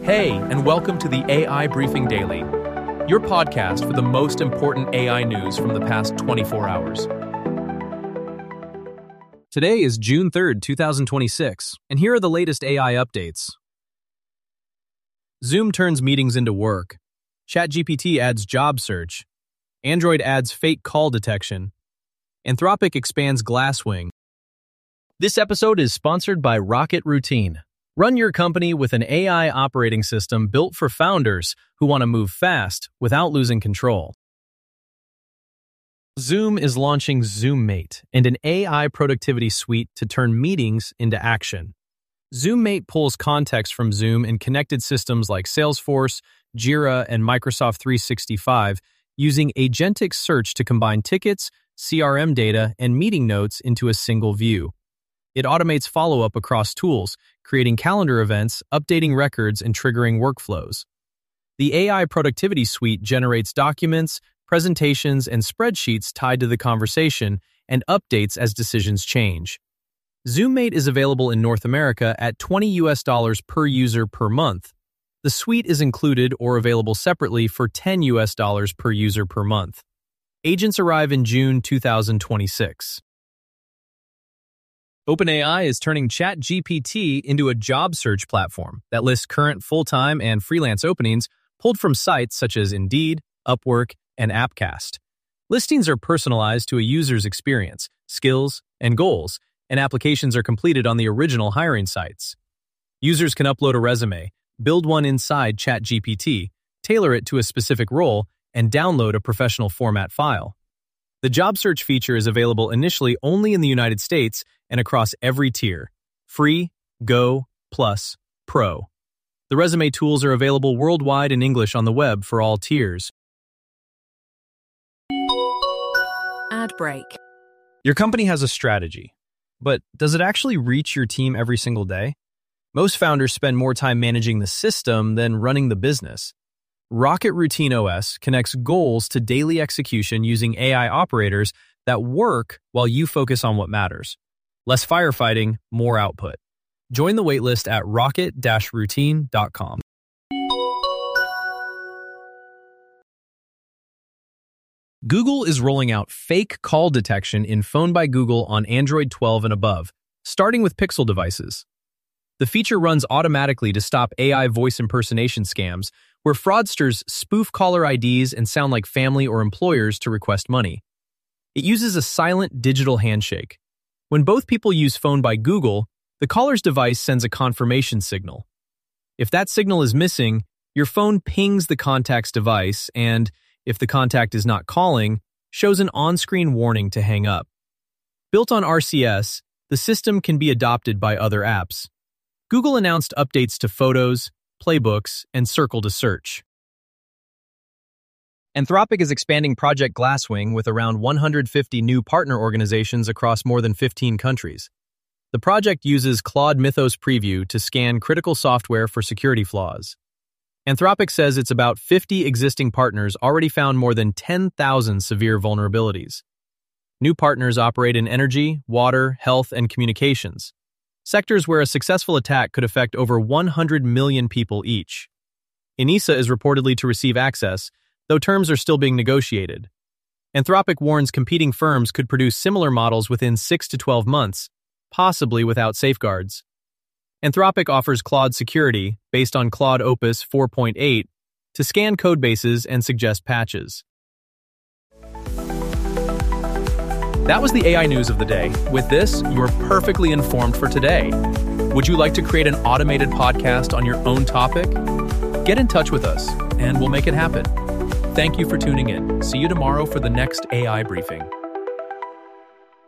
Hey, and welcome to the AI Briefing Daily, your podcast for the most important AI news from the past 24 hours. Today is June 3rd, 2026, and here are the latest AI updates. Zoom turns meetings into work. ChatGPT adds job search. Android adds fake call detection. Anthropic expands Glasswing. This episode is sponsored by Rocket Routine. Run your company with an AI operating system built for founders who want to move fast without losing control. Zoom is launching ZoomMate and an AI productivity suite to turn meetings into action. ZoomMate pulls context from Zoom and connected systems like Salesforce, Jira, and Microsoft 365 using agentic search to combine tickets, CRM data, and meeting notes into a single view. It automates follow-up across tools, creating calendar events, updating records, and triggering workflows. The AI Productivity Suite generates documents, presentations, and spreadsheets tied to the conversation and updates as decisions change. ZoomMate is available in North America at $20 per user per month. The suite is included or available separately for $10 per user per month. Agents arrive in June 2026. OpenAI is turning ChatGPT into a job search platform that lists current full-time and freelance openings pulled from sites such as Indeed, Upwork, and Appcast. Listings are personalized to a user's experience, skills, and goals, and applications are completed on the original hiring sites. Users can upload a resume, build one inside ChatGPT, tailor it to a specific role, and download a professional format file. The job search feature is available initially only in the United States and across every tier: Free, Go, Plus, Pro. The resume tools are available worldwide in English on the web for all tiers. Ad break. Your company has a strategy, but does it actually reach your team every single day? Most founders spend more time managing the system than running the business. Rocket Routine OS connects goals to daily execution using AI operators that work while you focus on what matters. Less firefighting, more output. Join the waitlist at rocket-routine.com. Google is rolling out fake call detection in Phone by Google on Android 12 and above, starting with Pixel devices. The feature runs automatically to stop AI voice impersonation scams, where fraudsters spoof caller IDs and sound like family or employers to request money. It uses a silent digital handshake. When both people use Phone by Google, the caller's device sends a confirmation signal. If that signal is missing, your phone pings the contact's device and, if the contact is not calling, shows an on-screen warning to hang up. Built on RCS, the system can be adopted by other apps. Google announced updates to Photos, Playbooks, and Circle to Search. Anthropic is expanding Project Glasswing with around 150 new partner organizations across more than 15 countries. The project uses Claude Mythos Preview to scan critical software for security flaws. Anthropic says it's about 50 existing partners already found more than 10,000 severe vulnerabilities. New partners operate in energy, water, health, and communications, sectors where a successful attack could affect over 100 million people each. Enisa is reportedly to receive access, though terms are still being negotiated. Anthropic warns competing firms could produce similar models within 6 to 12 months, possibly without safeguards. Anthropic offers Claude Security, based on Claude Opus 4.8, to scan codebases and suggest patches. That was the AI news of the day. With this, you're perfectly informed for today. Would you like to create an automated podcast on your own topic? Get in touch with us, and we'll make it happen. Thank you for tuning in. See you tomorrow for the next AI briefing.